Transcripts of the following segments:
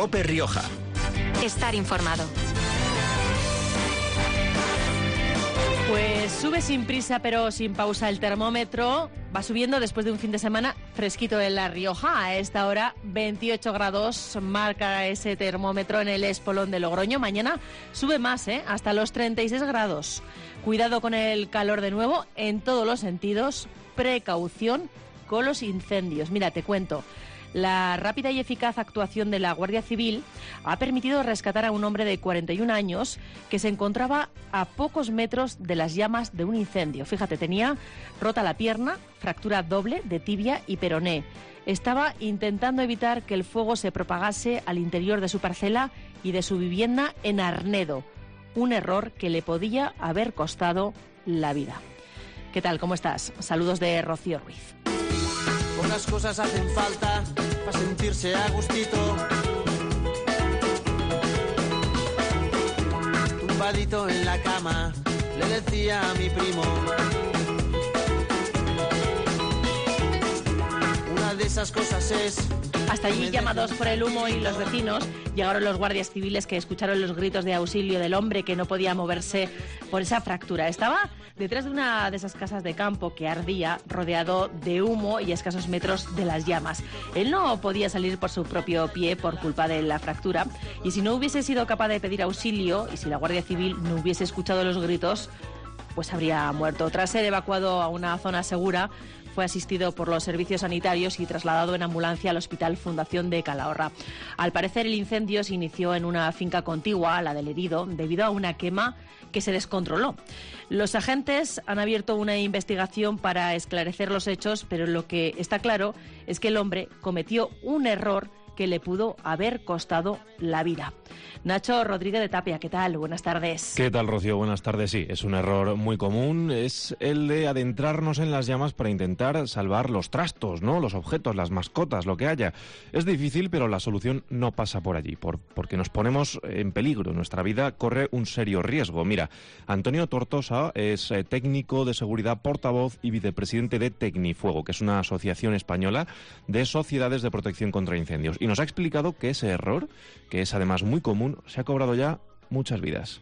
COPE Rioja. Estar informado. Pues sube sin prisa pero sin pausa el termómetro. Va subiendo después de un fin de semana fresquito en La Rioja. A esta hora 28 grados marca ese termómetro en el Espolón de Logroño. Mañana sube más, hasta los 36 grados. Cuidado con el calor de nuevo en todos los sentidos. Precaución con los incendios. Mira, te cuento. La rápida y eficaz actuación de la Guardia Civil ha permitido rescatar a un hombre de 41 años que se encontraba a pocos metros de las llamas de un incendio. Fíjate, tenía rota la pierna, fractura doble de tibia y peroné. Estaba intentando evitar que el fuego se propagase al interior de su parcela y de su vivienda en Arnedo. Un error que le podía haber costado la vida. ¿Qué tal? ¿Cómo estás? Saludos de Rocío Ruiz. Unas cosas hacen falta para sentirse a gustito. Tumbadito en la cama, le decía a mi primo. Una de esas cosas es... Hasta allí, llamados por el humo y los vecinos, llegaron los guardias civiles que escucharon los gritos de auxilio del hombre que no podía moverse por esa fractura. Estaba detrás de una de esas casas de campo que ardía, rodeado de humo y a escasos metros de las llamas. Él no podía salir por su propio pie por culpa de la fractura, y si no hubiese sido capaz de pedir auxilio y si la Guardia Civil no hubiese escuchado los gritos, pues habría muerto. Tras ser evacuado a una zona segura, fue asistido por los servicios sanitarios y trasladado en ambulancia al Hospital Fundación de Calahorra. Al parecer, el incendio se inició en una finca contigua a la del herido debido a una quema que se descontroló. Los agentes han abierto una investigación para esclarecer los hechos, pero lo que está claro es que el hombre cometió un error que le pudo haber costado la vida. Nacho Rodríguez de Tapia, ¿qué tal? Buenas tardes. ¿Qué tal, Rocío? Buenas tardes. Sí, es un error muy común, es el de adentrarnos en las llamas para intentar salvar los trastos, ¿no? Los objetos, las mascotas, lo que haya. Es difícil, pero la solución no pasa por allí, porque nos ponemos en peligro. Nuestra vida corre un serio riesgo. Mira, Antonio Tortosa es técnico de seguridad, portavoz y vicepresidente de Tecnifuego, que es una asociación española de sociedades de protección contra incendios. Y nos ha explicado que ese error, que es además muy común, se ha cobrado ya muchas vidas.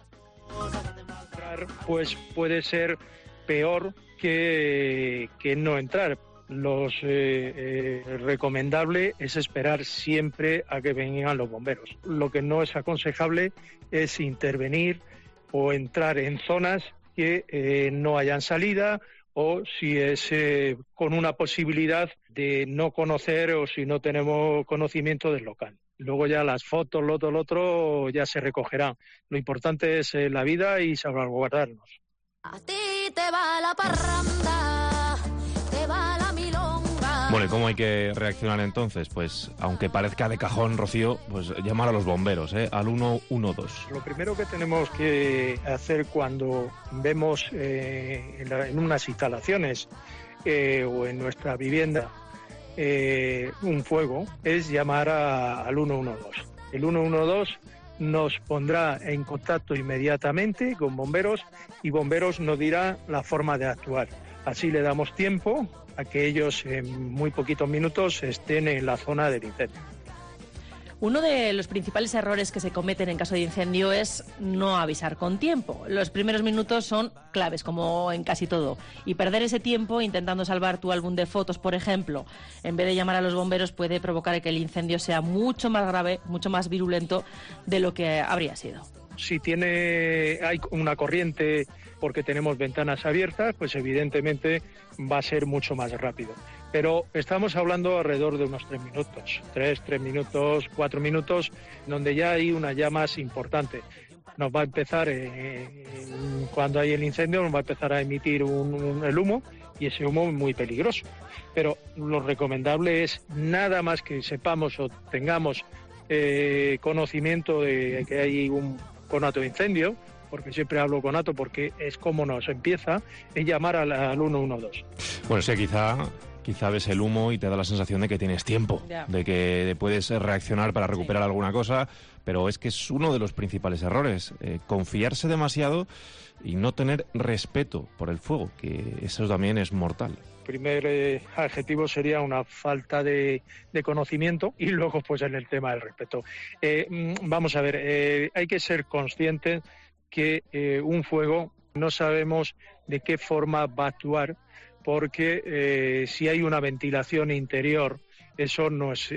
Pues puede ser peor que no entrar. Lo recomendable es esperar siempre a que vengan los bomberos. Lo que no es aconsejable es intervenir o entrar en zonas que no hayan salida, o si es con una posibilidad de no conocer o si no tenemos conocimiento del local. Luego ya las fotos, lo otro ya se recogerán. Lo importante es la vida y salvaguardarnos. A ti te va la parranda, te va la milonga. Bueno, ¿y cómo hay que reaccionar entonces? Pues, aunque parezca de cajón, Rocío, pues llamar a los bomberos, al 112. Lo primero que tenemos que hacer cuando vemos en unas instalaciones o en nuestra vivienda un fuego es llamar al 112. El 112 nos pondrá en contacto inmediatamente con bomberos y bomberos nos dirá la forma de actuar. Así le damos tiempo a que ellos en muy poquitos minutos estén en la zona del incendio. Uno de los principales errores que se cometen en caso de incendio es no avisar con tiempo. Los primeros minutos son claves, como en casi todo. Y perder ese tiempo intentando salvar tu álbum de fotos, por ejemplo, en vez de llamar a los bomberos, puede provocar que el incendio sea mucho más grave, mucho más virulento de lo que habría sido. Si hay una corriente porque tenemos ventanas abiertas, pues evidentemente va a ser mucho más rápido. Pero estamos hablando alrededor de unos 3 minutos, 3 minutos, 4 minutos, donde ya hay una llama importante. Nos va a empezar, cuando hay el incendio, nos va a empezar a emitir el humo, y ese humo es muy peligroso. Pero lo recomendable es nada más que sepamos o tengamos conocimiento de que hay un conato de incendio, porque siempre hablo conato porque es como nos empieza, es llamar al 112. Bueno, sí, quizá ves el humo y te da la sensación de que tienes tiempo, de que puedes reaccionar para recuperar alguna cosa, pero es que es uno de los principales errores, confiarse demasiado y no tener respeto por el fuego, que eso también es mortal. primer adjetivo sería una falta de conocimiento, y luego pues en el tema del respeto. Vamos a ver, hay que ser conscientes que un fuego no sabemos de qué forma va a actuar, porque si hay una ventilación interior, eso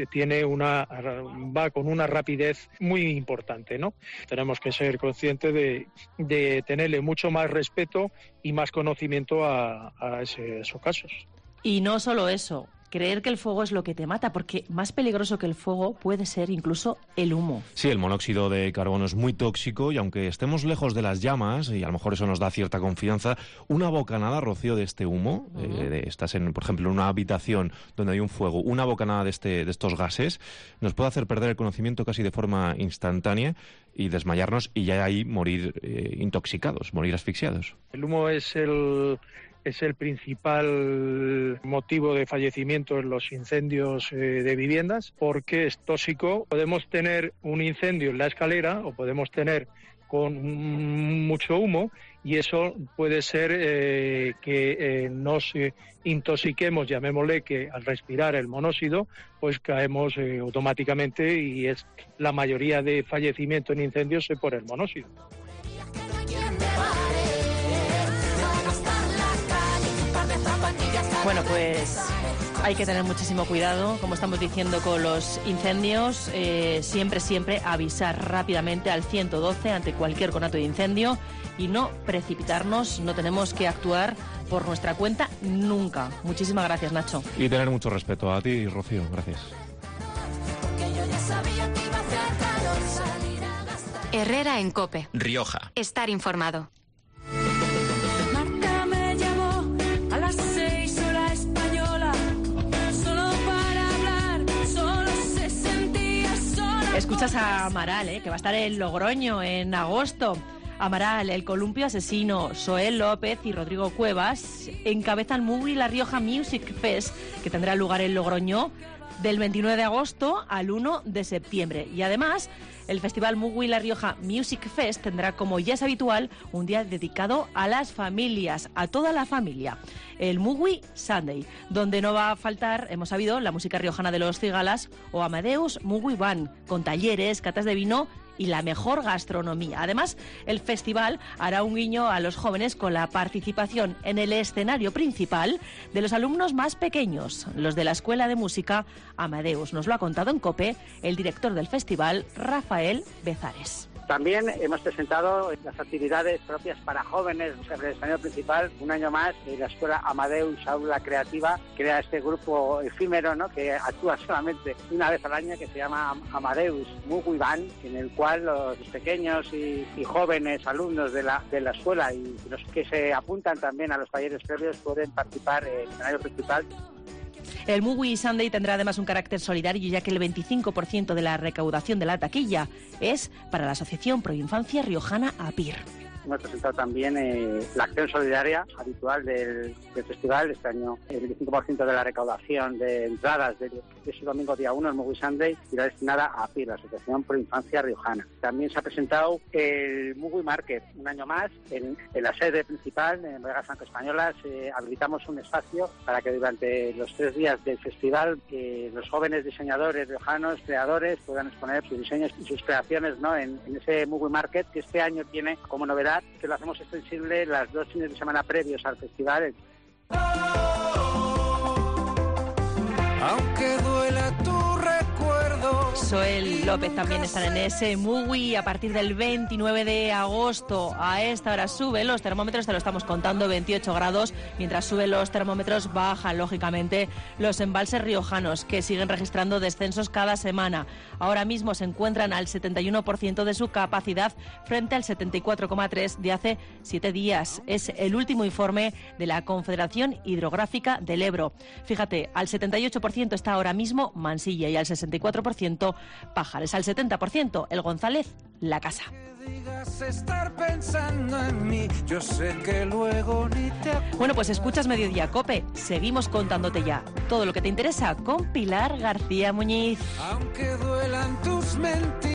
va con una rapidez muy importante, ¿no? Tenemos que ser conscientes de tenerle mucho más respeto y más conocimiento a esos casos. Y no solo eso, creer que el fuego es lo que te mata, porque más peligroso que el fuego puede ser incluso el humo. Sí, el monóxido de carbono es muy tóxico y aunque estemos lejos de las llamas, y a lo mejor eso nos da cierta confianza, una bocanada, Rocío, de este humo, estás por ejemplo, en una habitación donde hay un fuego, una bocanada de estos gases, nos puede hacer perder el conocimiento casi de forma instantánea y desmayarnos y ya ahí morir intoxicados, morir asfixiados. El humo es el principal motivo de fallecimiento en los incendios de viviendas, porque es tóxico. Podemos tener un incendio en la escalera o podemos tener con mucho humo, y eso puede ser que nos intoxiquemos, llamémosle, que al respirar el monóxido pues caemos automáticamente, y es la mayoría de fallecimientos en incendios por el monóxido. Bueno, pues hay que tener muchísimo cuidado, como estamos diciendo, con los incendios. Siempre avisar rápidamente al 112 ante cualquier conato de incendio y no precipitarnos. No tenemos que actuar por nuestra cuenta nunca. Muchísimas gracias, Nacho. Y tener mucho respeto a ti, Rocío. Gracias. Herrera en COPE. Rioja. Estar informado. Escuchas a Amaral, que va a estar en Logroño en agosto. Amaral, El Columpio Asesino, Soel López y Rodrigo Cuevas encabezan Mugui La Rioja Music Fest, que tendrá lugar en Logroño del 29 de agosto al 1 de septiembre. Y además, el Festival Mugui La Rioja Music Fest tendrá, como ya es habitual, un día dedicado a las familias, a toda la familia. El Mugui Sunday, donde no va a faltar, hemos sabido, la música riojana de los Cigalas o Amadeus Mugui Band, con talleres, catas de vino y la mejor gastronomía. Además, el festival hará un guiño a los jóvenes con la participación en el escenario principal de los alumnos más pequeños, los de la Escuela de Música Amadeus. Nos lo ha contado en COPE el director del festival, Rafael Bezares. También hemos presentado las actividades propias para jóvenes. El escenario principal, un año más, la Escuela Amadeus Aula Creativa crea este grupo efímero, ¿no?, que actúa solamente una vez al año, que se llama Amadeus Mugui Band, en el cual los pequeños y jóvenes alumnos de la escuela y los que se apuntan también a los talleres previos pueden participar en el escenario principal. El Mugui Sunday tendrá además un carácter solidario, ya que el 25% de la recaudación de la taquilla es para la Asociación Pro Infancia Riojana APIR. Hemos presentado también la acción solidaria habitual del festival. Este año el 25% de la recaudación de entradas de ese domingo día 1, el Mugui Sunday, irá destinada a APIR, la Asociación Pro Infancia Riojana. También se ha presentado el Mugui Market, un año más, en la sede principal, en Bodegas Franco-Españolas. Habilitamos un espacio para que durante los 3 días del festival los jóvenes diseñadores riojanos, creadores, puedan exponer sus diseños y sus creaciones, ¿no?, en ese Mugui Market, que este año tiene como novedad que lo hacemos extensible las 2 fines de semana previos al festival. Aunque duela tu recuerdo. Soel López también están en ese Mugui a partir del 29 de agosto. A esta hora suben los termómetros, te lo estamos contando, 28 grados. Mientras suben los termómetros, bajan lógicamente los embalses riojanos, que siguen registrando descensos cada semana. Ahora mismo se encuentran al 71% de su capacidad frente al 74,3% de hace 7 días. Es el último informe de la Confederación Hidrográfica del Ebro. Fíjate, al 78% está ahora mismo Mansilla y al 64% Pájares, al 70% el González, La Casa. Bueno, pues escuchas Mediodía COPE. Seguimos contándote ya todo lo que te interesa con Pilar García Muñiz. Aunque duelan tus mentiras.